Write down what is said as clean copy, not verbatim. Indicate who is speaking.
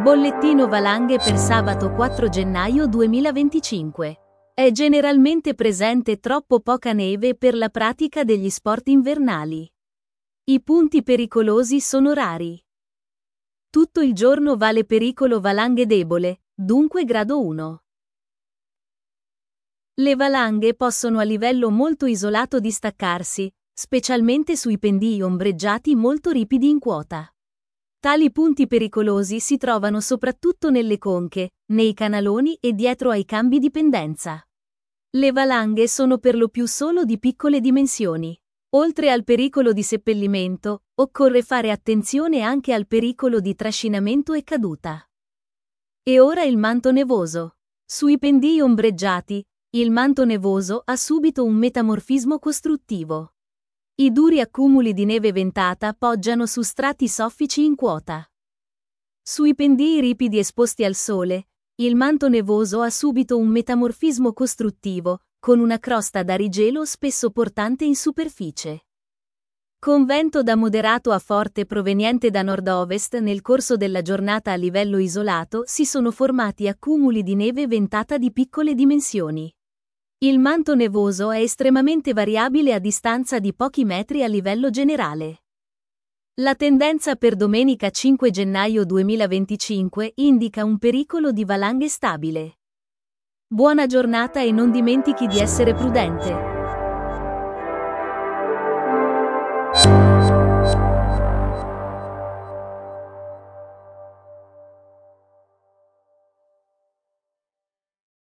Speaker 1: Bollettino valanghe per sabato 4 gennaio 2025. È generalmente presente troppo poca neve per la pratica degli sport invernali. I punti pericolosi sono rari. Tutto il giorno vale pericolo valanghe debole, dunque grado 1. Le valanghe possono a livello molto isolato distaccarsi, specialmente sui pendii ombreggiati molto ripidi in quota. Tali punti pericolosi si trovano soprattutto nelle conche, nei canaloni e dietro ai cambi di pendenza. Le valanghe sono per lo più solo di piccole dimensioni. Oltre al pericolo di seppellimento, occorre fare attenzione anche al pericolo di trascinamento e caduta. E ora il manto nevoso. Sui pendii ombreggiati, il manto nevoso ha subito un metamorfismo costruttivo. I duri accumuli di neve ventata poggiano su strati soffici in quota. Sui pendii ripidi esposti al sole, il manto nevoso ha subito un metamorfismo costruttivo, con una crosta da rigelo spesso portante in superficie. Con vento da moderato a forte proveniente da nord-ovest nel corso della giornata a livello isolato si sono formati accumuli di neve ventata di piccole dimensioni. Il manto nevoso è estremamente variabile a distanza di pochi metri a livello generale. La tendenza per domenica 5 gennaio 2025 indica un pericolo di valanghe stabile. Buona giornata e non dimentichi di essere prudente.